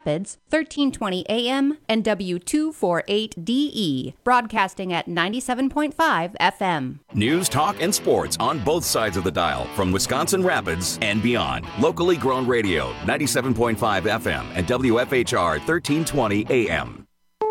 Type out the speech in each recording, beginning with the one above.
Rapids, 1320 AM, and W248DE, broadcasting at 97.5 FM. News, talk, and sports on both sides of the dial from Wisconsin Rapids and beyond. Locally grown radio, 97.5 FM and WFHR 1320 AM.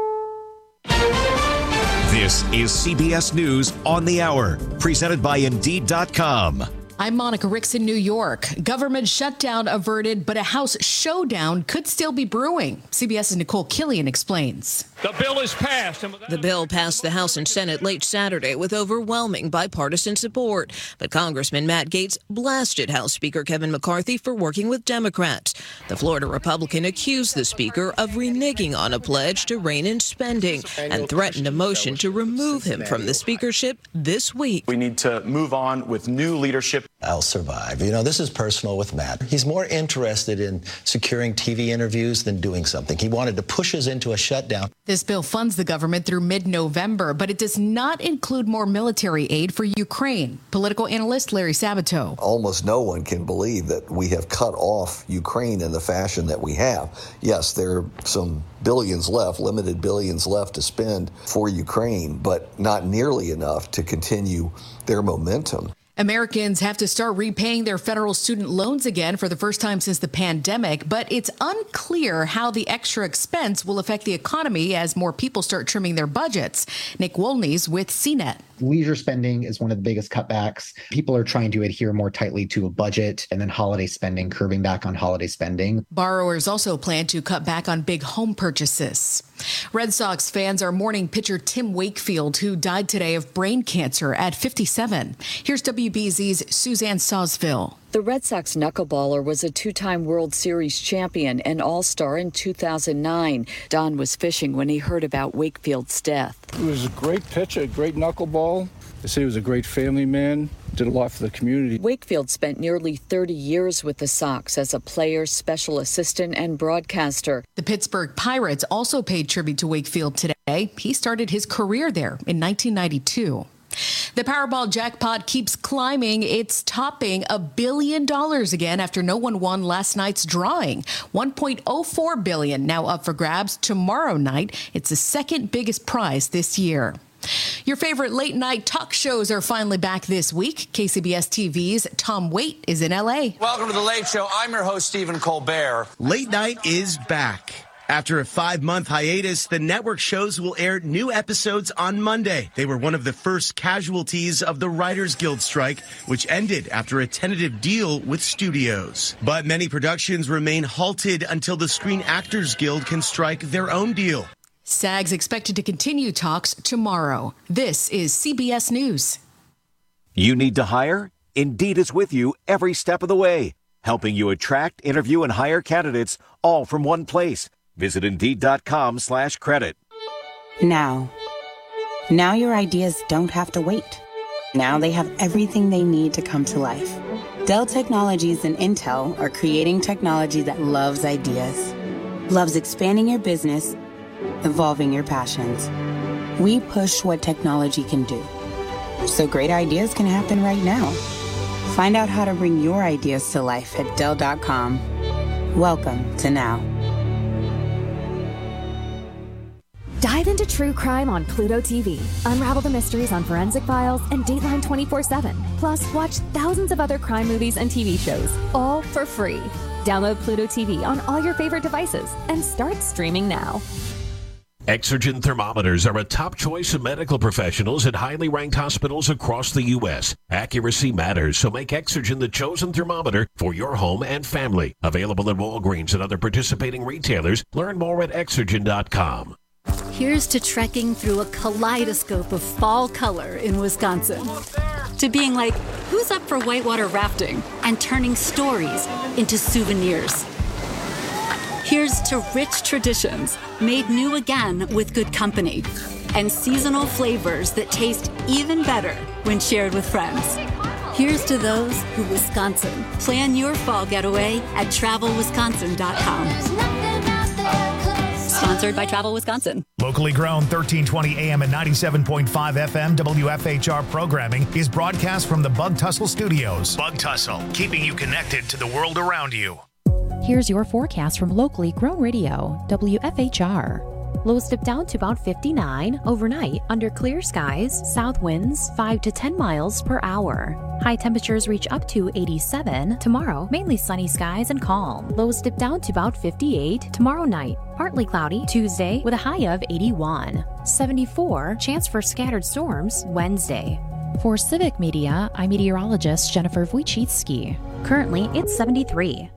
This is CBS News on the Hour, presented by Indeed.com. I'm Monica Ricks in New York. Government shutdown averted, but a House showdown could still be brewing. CBS's Nicole Killian explains. The bill is passed. The bill passed the House and Senate late Saturday with overwhelming bipartisan support. But Congressman Matt Gaetz blasted House Speaker Kevin McCarthy for working with Democrats. The Florida Republican accused the Speaker of reneging on a pledge to rein in spending and threatened a motion to remove him from the speakership this week. We need to move on with new leadership. I'll survive. You know, this is personal with Matt. He's more interested in securing TV interviews than doing something. He wanted to push us into a shutdown. This bill funds the government through mid-November, but it does not include more military aid for Ukraine. Political analyst Larry Sabato. Almost no one can believe that we have cut off Ukraine in the fashion that we have. Yes, there are some billions left, limited billions left to spend for Ukraine, but not nearly enough to continue their momentum. Americans have to start repaying their federal student loans again for the first time since the pandemic, but it's unclear how the extra expense will affect the economy as more people start trimming their budgets. Nick Wolney's with CNET. Leisure spending is one of the biggest cutbacks. People are trying to adhere more tightly to a budget, and then holiday spending, curbing back on holiday spending. Borrowers also plan to cut back on big home purchases. Red Sox fans are mourning pitcher Tim Wakefield, who died today of brain cancer at 57. Here's WBZ's Suzanne Sawsville. The Red Sox knuckleballer was a two-time World Series champion and All-Star in 2009. Don was fishing when he heard about Wakefield's death. He was a great pitcher, a great knuckleball. They say he was a great family man, did a lot for the community. Wakefield spent nearly 30 years with the Sox as a player, special assistant, and broadcaster. The Pittsburgh Pirates also paid tribute to Wakefield today. He started his career there in 1992. The Powerball jackpot keeps climbing. It's topping $1 billion again after no one won last night's drawing. $1.04 billion now up for grabs tomorrow night. It's the second biggest prize this year. Your favorite late night talk shows are finally back this week. KCBS TV's Tom Waite is in L.A. Welcome to The Late Show. I'm your host, Stephen Colbert. Late night is back. After a 5-month hiatus, the network shows will air new episodes on Monday. They were one of the first casualties of the Writers Guild strike, which ended after a tentative deal with studios. But many productions remain halted until the Screen Actors Guild can strike their own deal. SAG's expected to continue talks tomorrow. This is CBS News. You need to hire? Indeed is with you every step of the way, helping you attract, interview, and hire candidates all from one place. Visit Indeed.com/credit. Now your ideas don't have to wait. Now they have everything they need to come to life. Dell Technologies and Intel are creating technology that loves ideas, loves expanding your business, evolving your passions. We push what technology can do, so great ideas can happen right now. Find out how to bring your ideas to life at Dell.com. Welcome to Now. Dive into true crime on Pluto TV. Unravel the mysteries on Forensic Files and Dateline 24/7. Plus, watch thousands of other crime movies and TV shows, all for free. Download Pluto TV on all your favorite devices and start streaming now. Exergen thermometers are a top choice of medical professionals at highly ranked hospitals across the U.S. Accuracy matters, so make Exergen the chosen thermometer for your home and family. Available at Walgreens and other participating retailers. Learn more at Exergen.com. Here's to trekking through a kaleidoscope of fall color in Wisconsin. To being like, who's up for whitewater rafting? And turning stories into souvenirs. Here's to rich traditions made new again with good company. And seasonal flavors that taste even better when shared with friends. Here's to those who Wisconsin. Plan your fall getaway at TravelWisconsin.com. Sponsored by Travel Wisconsin. Locally grown 1320 AM and 97.5 FM WFHR programming is broadcast from the Bug Tussle Studios. Bug Tussle, keeping you connected to the world around you. Here's your forecast from locally grown radio, WFHR. Lows dip down to about 59 overnight under clear skies, south winds 5 to 10 miles per hour. High temperatures reach up to 87 tomorrow, mainly sunny skies and calm. Lows dip down to about 58 tomorrow night. Partly cloudy Tuesday with a high of 81. 74 chance for scattered storms Wednesday. For Civic Media, I'm meteorologist Jennifer Wojcicki. Currently, it's 73.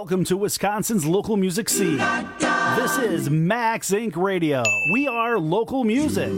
Welcome to Wisconsin's local music scene. This is Max Inc. Radio. We are local music.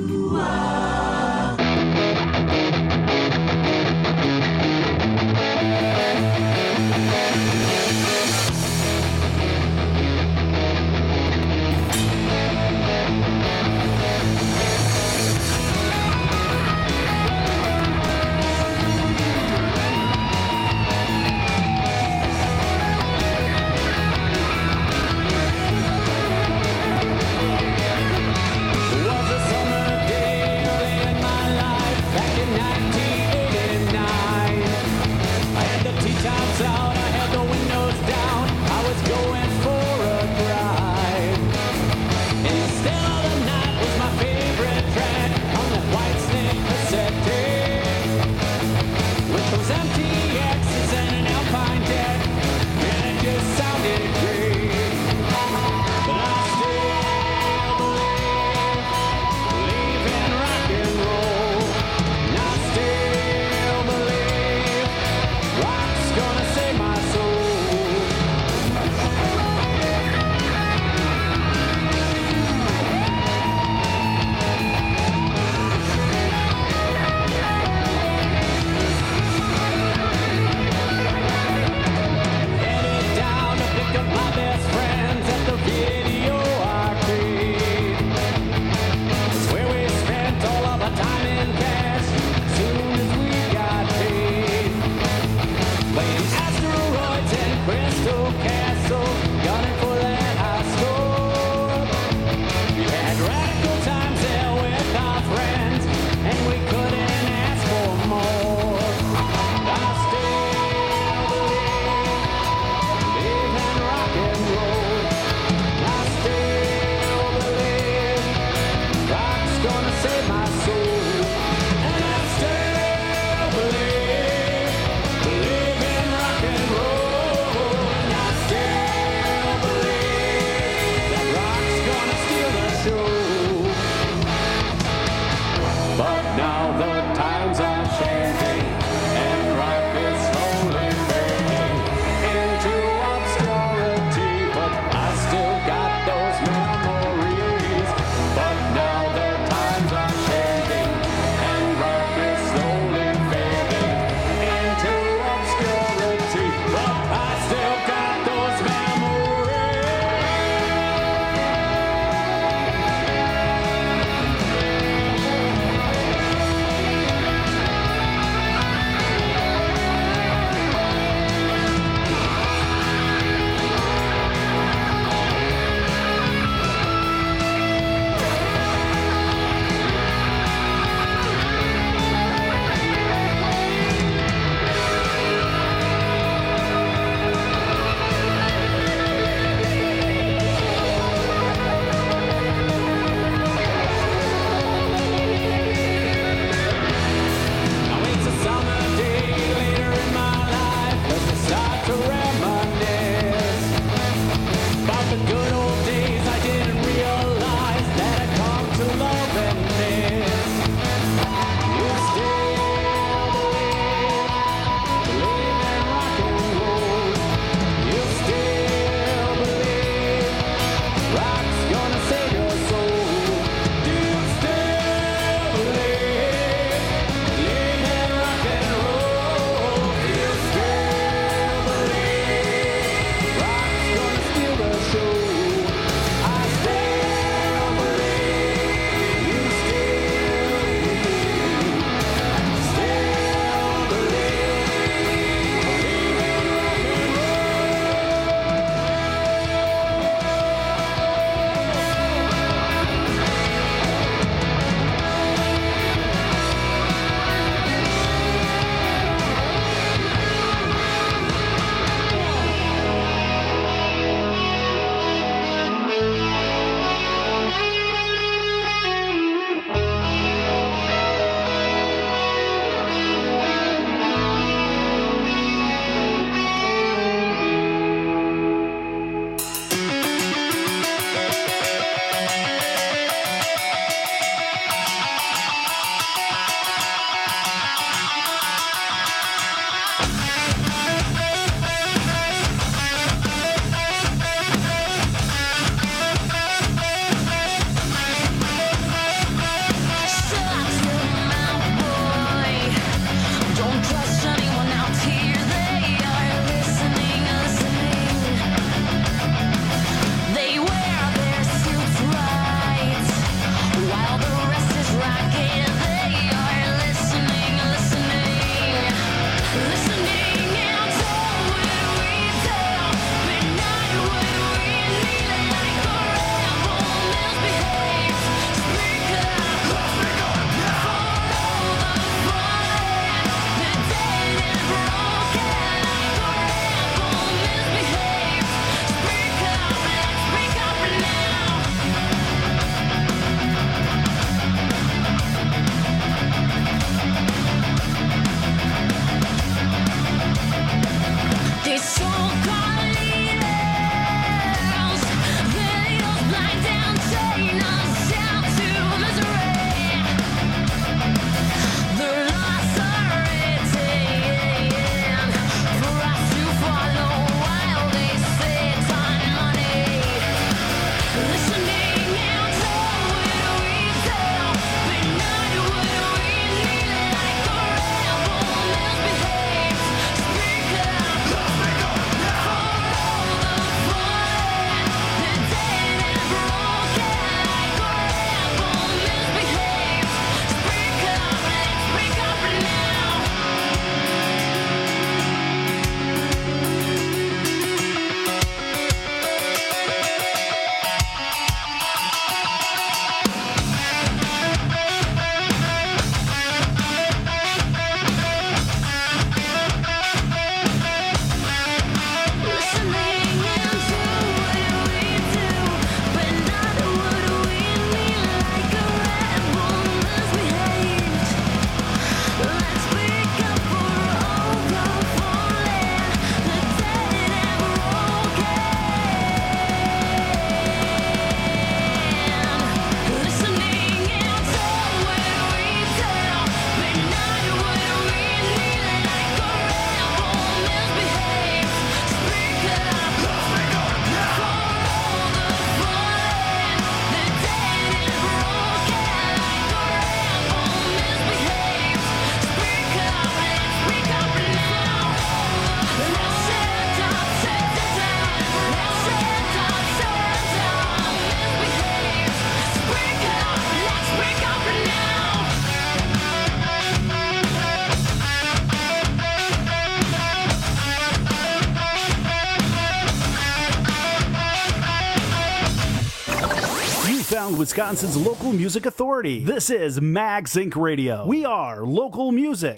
Wisconsin's local music authority. This is Max Inc. Radio. We are local music.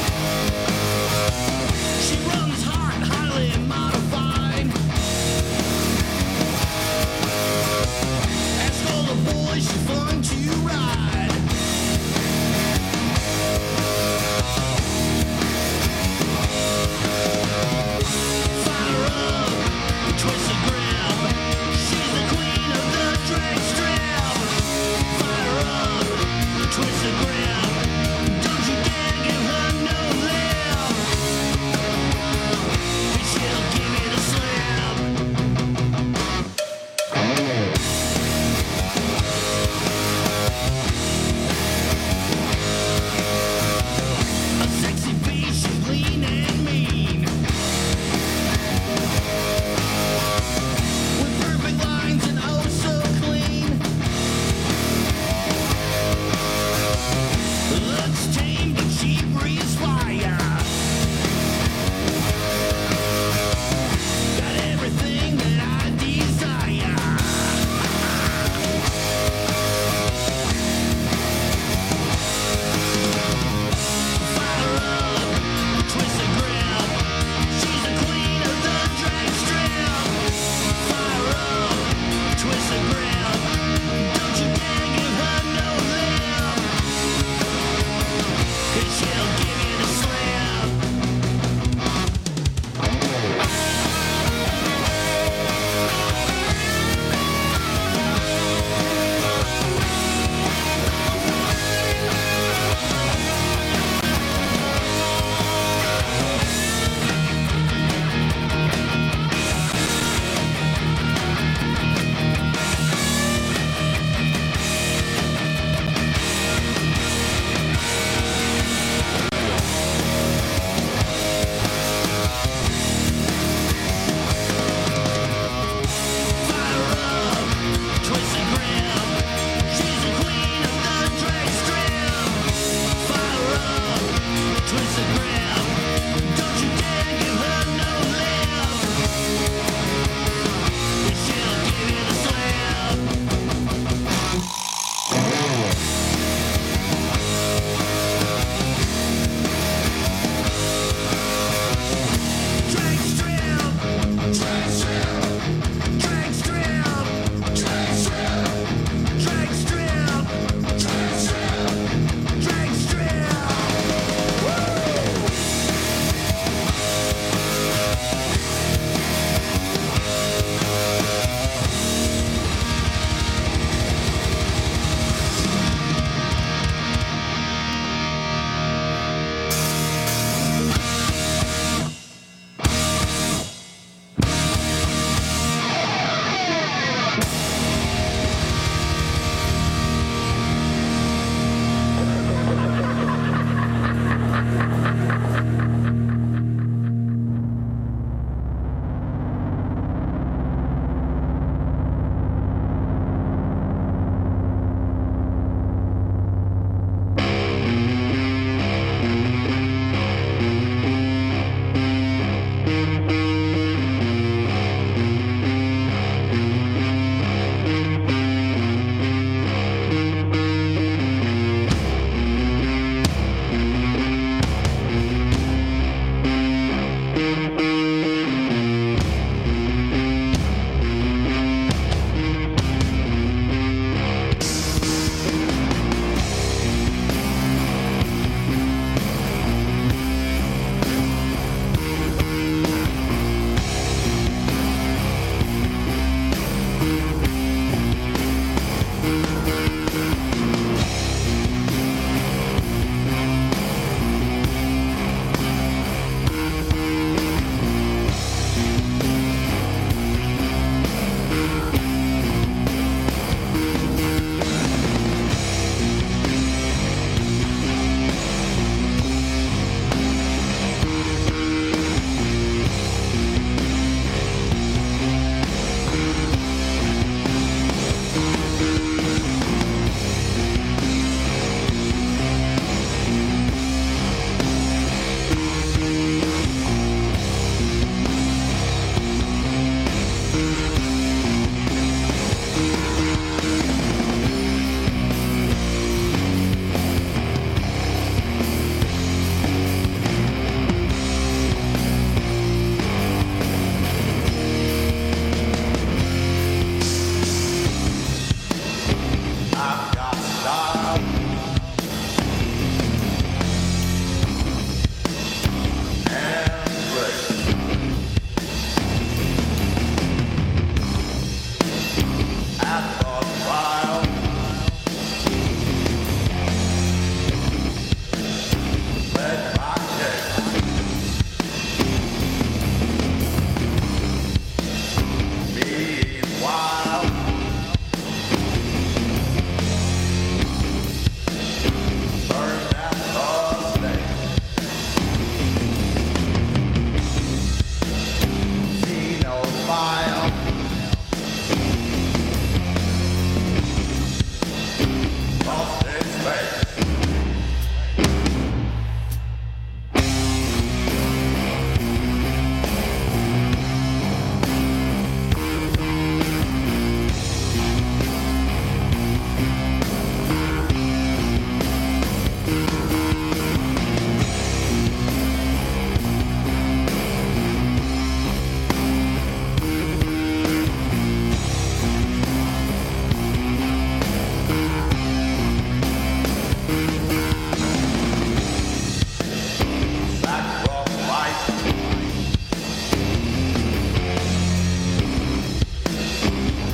She runs hard, highly modified.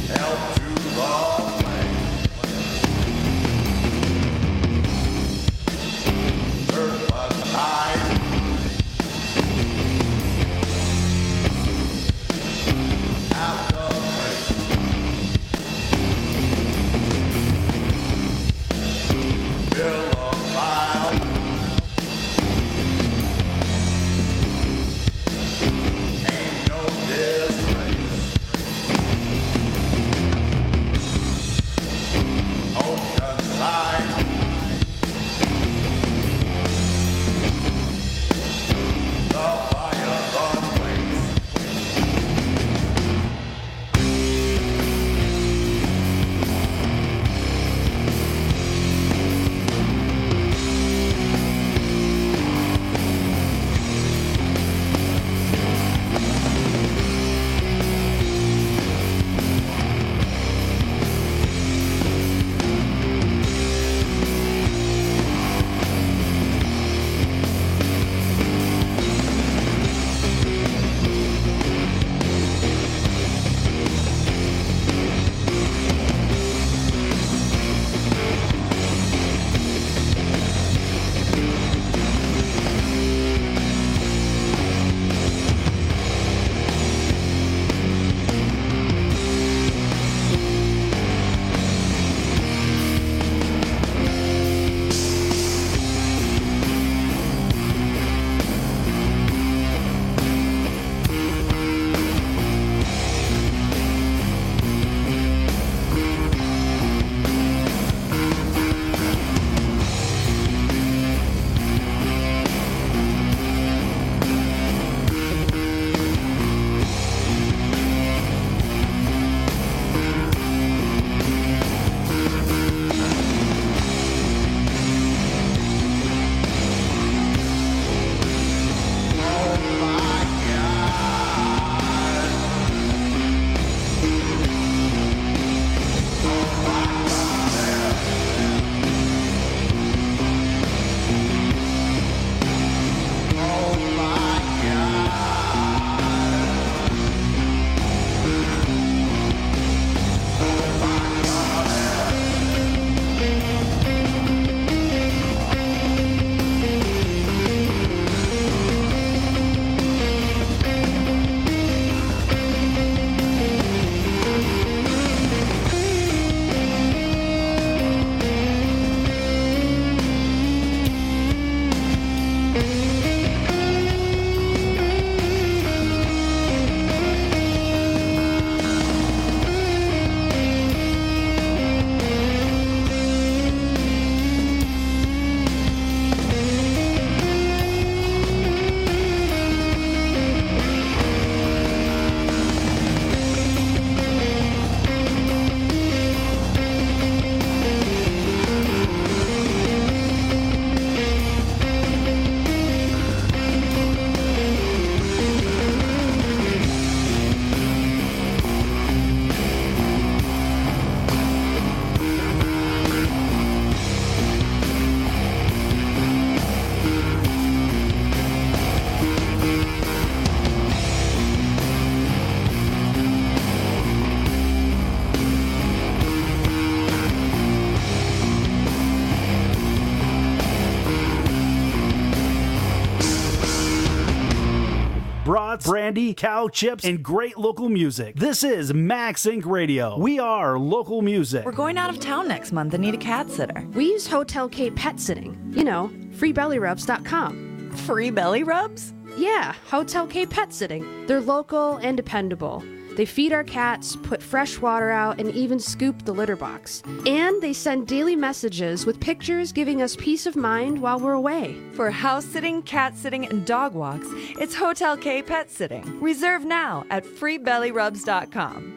brats, brandy, cow chips, and great local music. This is Max Inc. Radio. We are local music. We're going out of town next month and need a cat sitter. We use Hotel K Pet Sitting. You know, freebellyrubs.com. Free belly rubs? Yeah, Hotel K Pet Sitting. They're local and dependable. They feed our cats, put fresh water out, and even scoop the litter box. And they send daily messages with pictures giving us peace of mind while we're away. For house sitting, cat sitting, and dog walks, it's Hotel K Pet Sitting. Reserve now at freebellyrubs.com.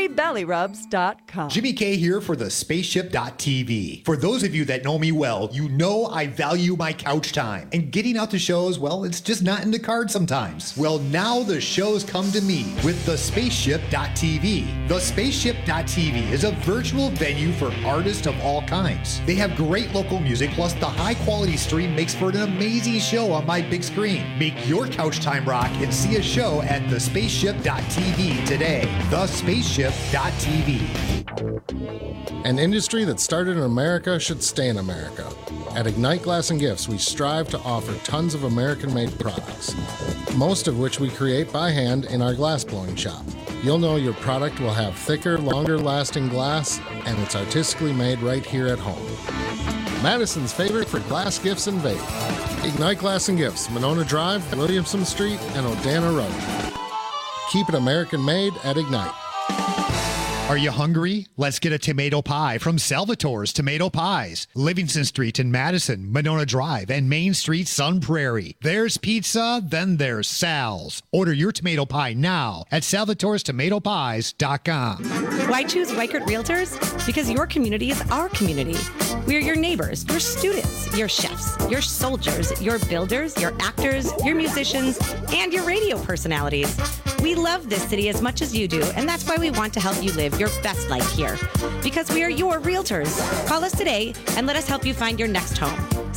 freebellyrubs.com. Jimmy K here for the Spaceship.tv. For those of you that know me well, you know I value my couch time. And getting out to shows, well, it's just not in the cards sometimes. Well, now the shows come to me with the Spaceship.tv. The Spaceship.tv is a virtual venue for artists of all kinds. They have great local music, plus the high quality stream makes for an amazing show on my big screen. Make your couch time rock and see a show at the Spaceship.tv today. The Spaceship.tv. spaceship.tv. An industry that started in America should stay in America. At Ignite Glass and Gifts, we strive to offer tons of American-made products, most of which we create by hand in our glass blowing shop. You'll know your product will have thicker, longer-lasting glass, and it's artistically made right here at home. Madison's favorite for glass gifts and vape. Ignite Glass and Gifts, Monona Drive, Williamson Street, and Odana Road. Keep it American-made at Ignite. Are you hungry? Let's get a tomato pie from Salvatore's Tomato Pies. Livingston Street in Madison, Monona Drive, and Main Street, Sun Prairie. There's pizza, then there's Sal's. Order your tomato pie now at salvatorestomatopies.com. Why choose Weichert Realtors? Because your community is our community. We're your neighbors, your students, your chefs, your soldiers, your builders, your actors, your musicians, and your radio personalities. We love this city as much as you do, and that's why we want to help you live your best life here. Because we are your realtors. Call us today and let us help you find your next home.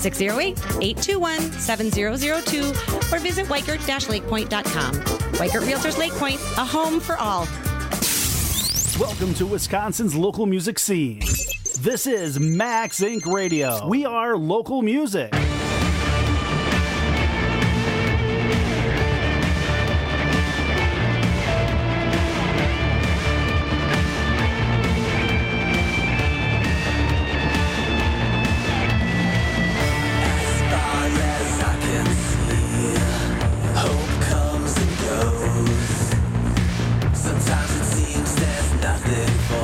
608-821-7002 or visit Weichert-lakepoint.com. Weichert Realtors Lake Point, a home for all. Welcome to Wisconsin's local music scene. This is Max Inc. Radio. We are local music.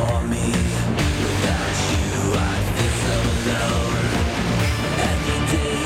Every day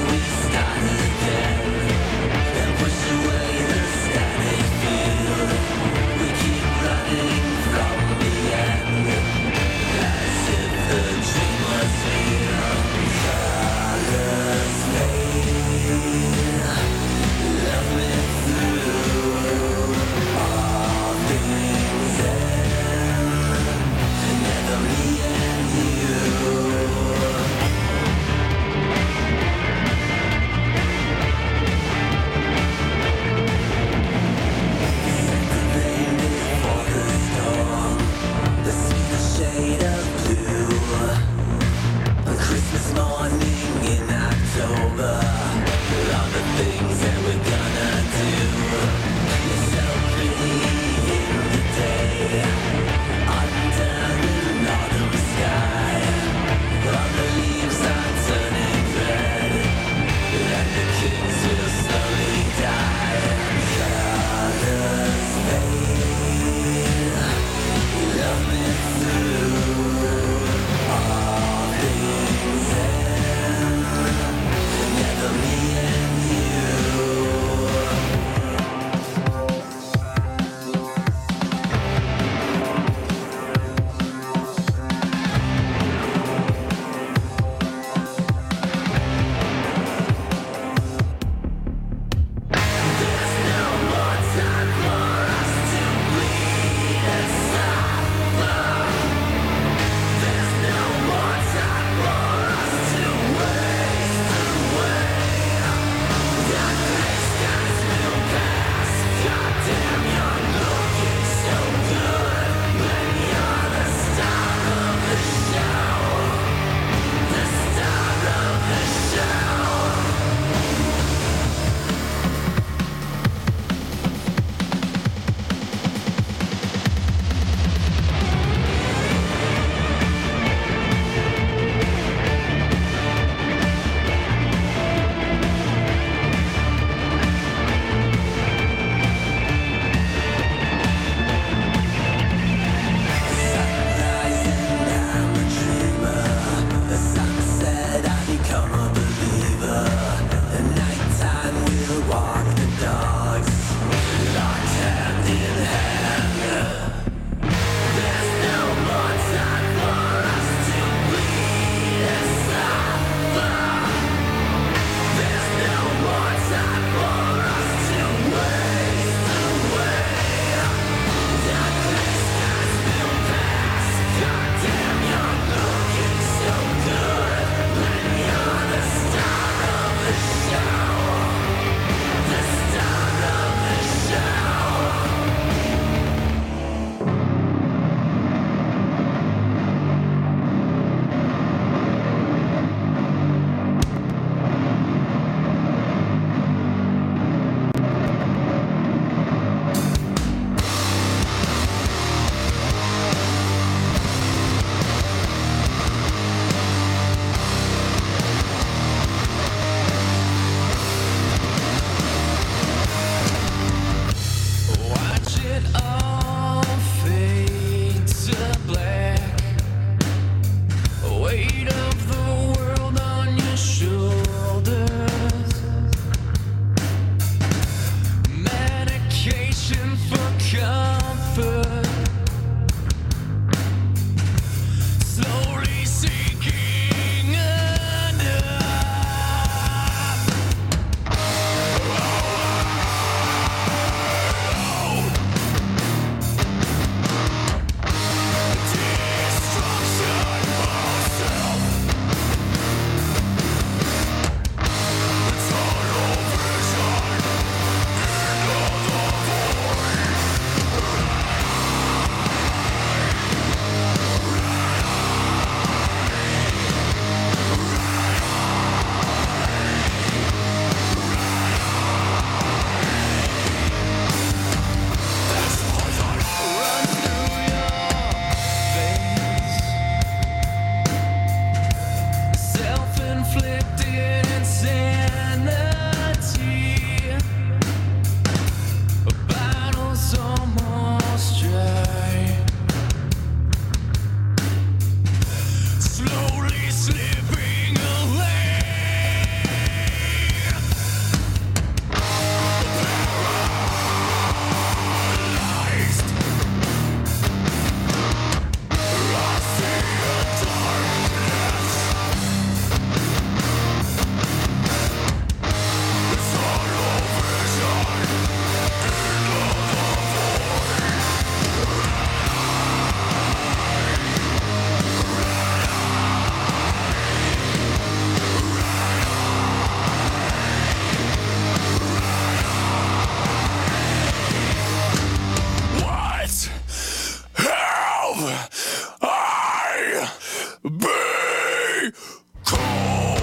be cool.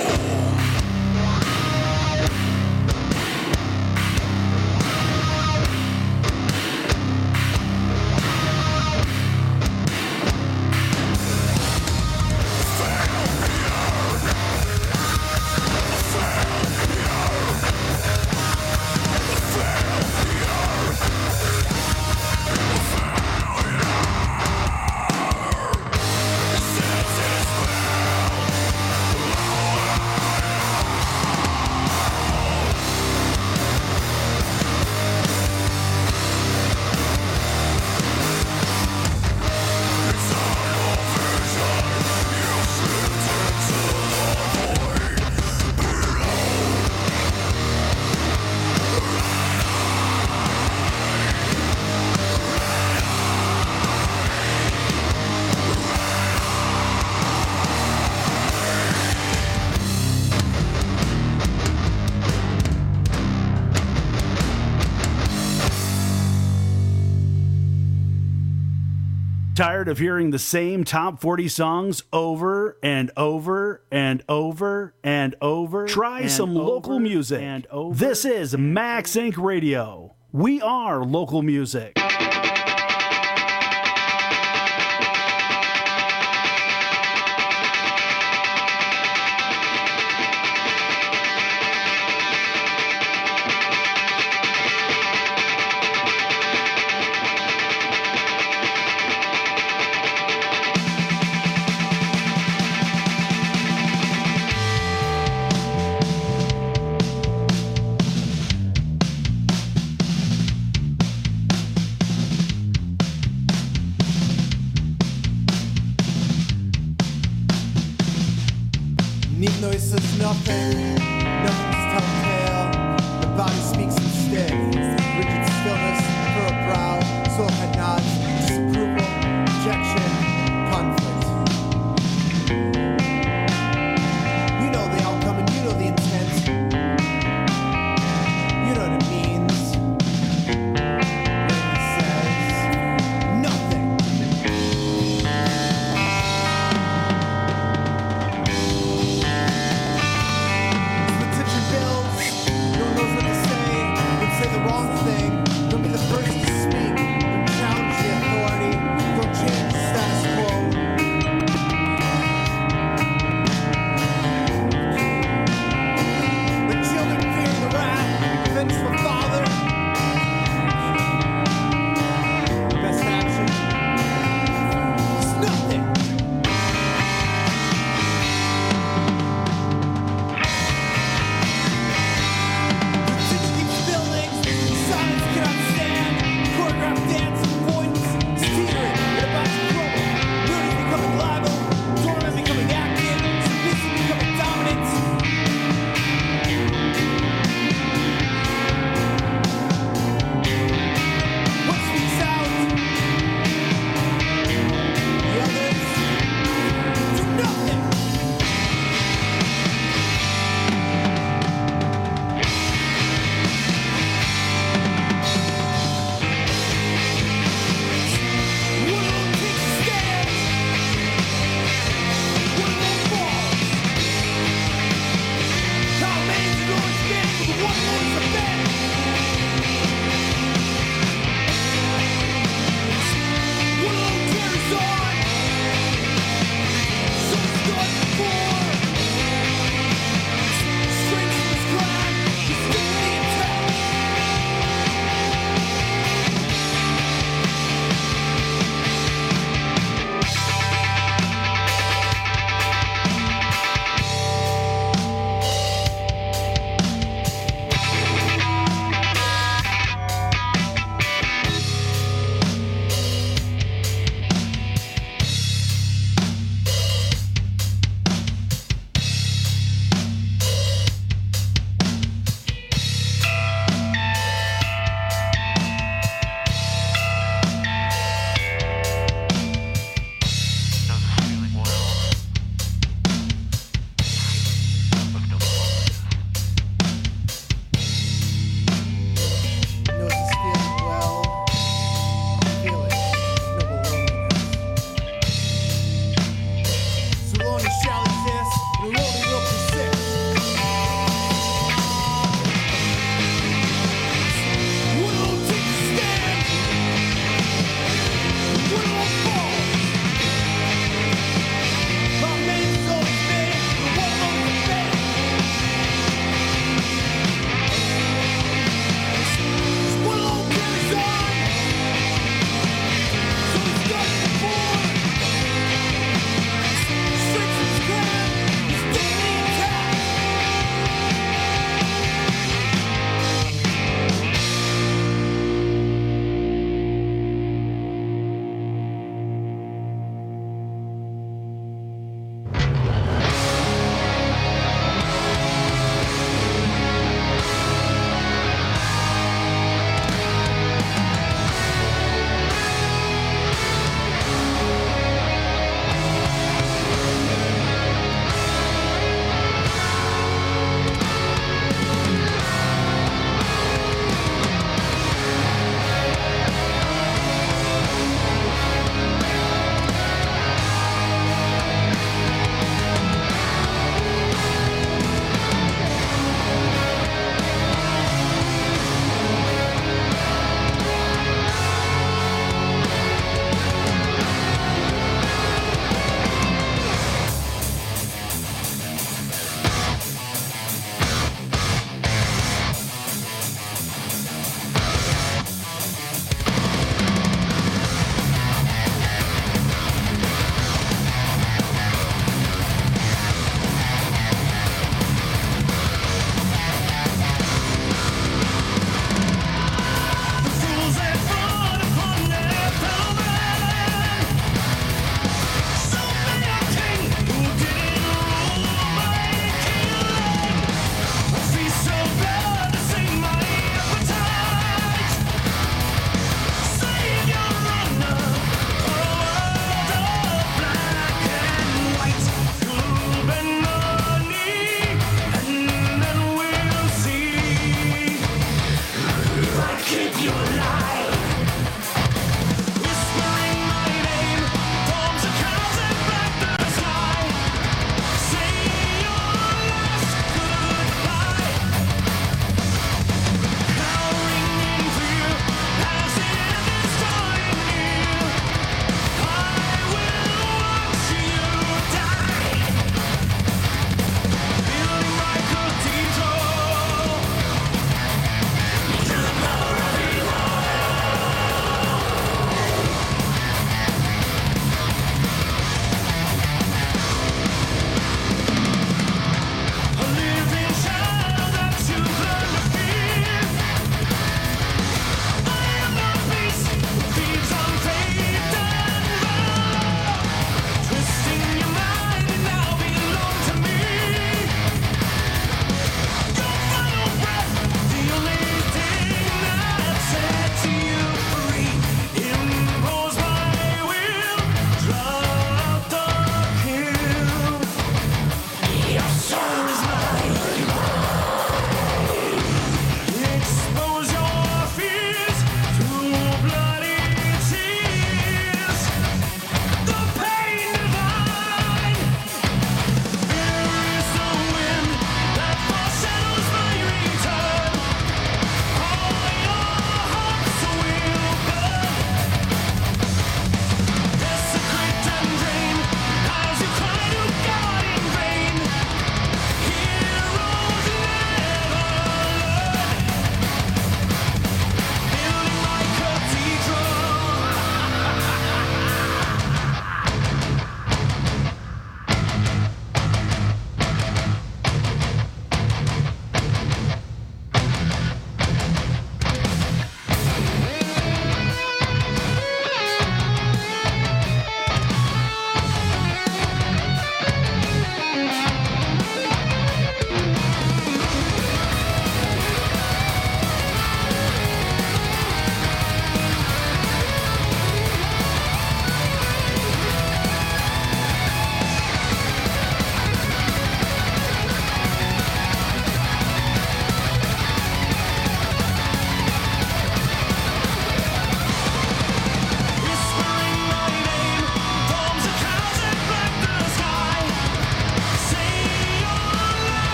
Tired of hearing the same top 40 songs over and over and over and over? Try some local music. This is Max Inc. Radio. We are local music. Neat noise says nothing, nothing's telltale. The body speaks instead. Rigid stillness for a brow, soul head nods, disapproval, rejection, conflict. You know the outcome and you know the intent. You know what it means. Then he says, nothing. The wrong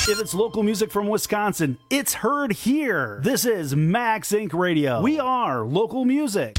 If it's local music from Wisconsin, it's heard here. This is Max Inc. Radio. We are local music.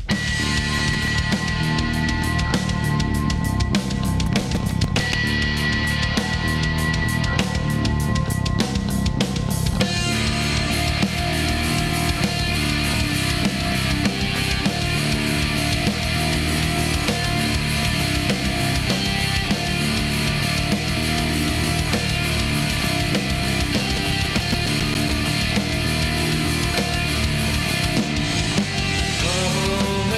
Oh,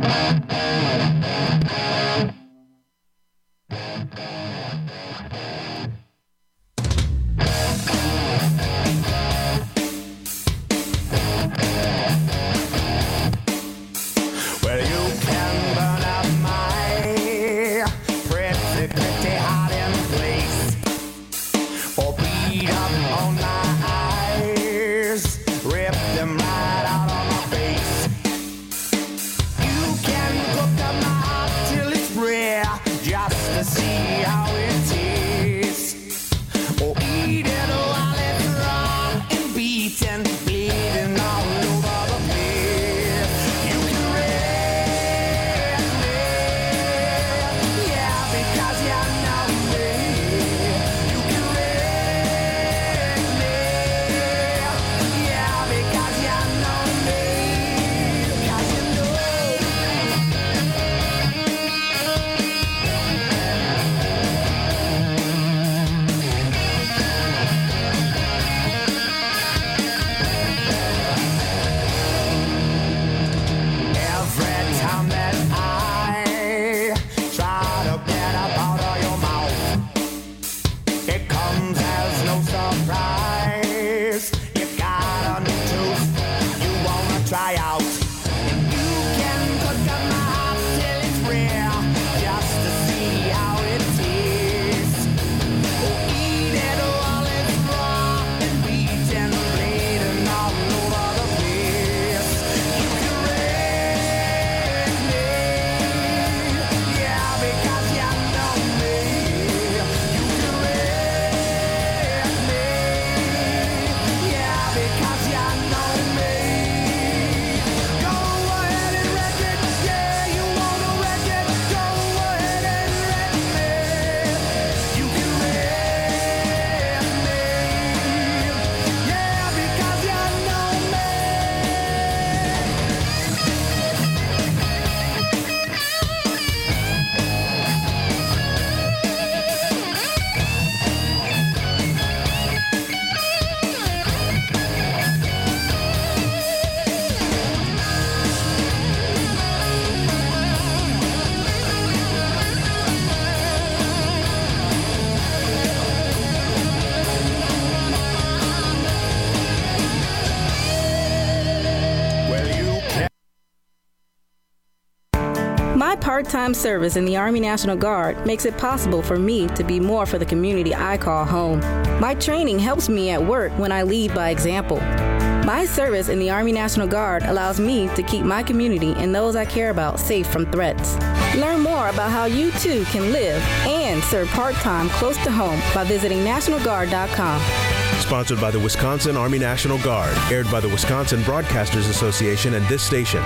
My part-time service in the Army National Guard makes it possible for me to be more for the community I call home. My training helps me at work when I lead by example. My service in the Army National Guard allows me to keep my community and those I care about safe from threats. Learn more about how you too can live and serve part-time close to home by visiting NationalGuard.com. Sponsored by the Wisconsin Army National Guard, aired by the Wisconsin Broadcasters Association and this station.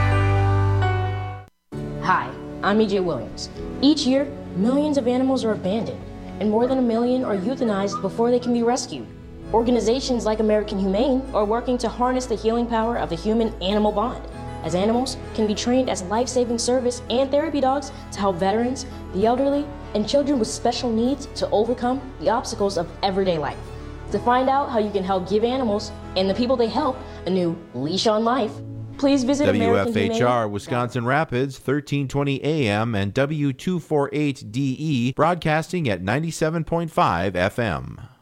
Hi, I'm E.J. Williams. Each year, millions of animals are abandoned, and more than 1 million are euthanized before they can be rescued. Organizations like American Humane are working to harness the healing power of the human-animal bond, as animals can be trained as life-saving service and therapy dogs to help veterans, the elderly, and children with special needs to overcome the obstacles of everyday life. To find out how you can help give animals and the people they help a new leash on life, please visit WFHR Wisconsin Rapids, 1320 AM and W248DE, broadcasting at 97.5 FM.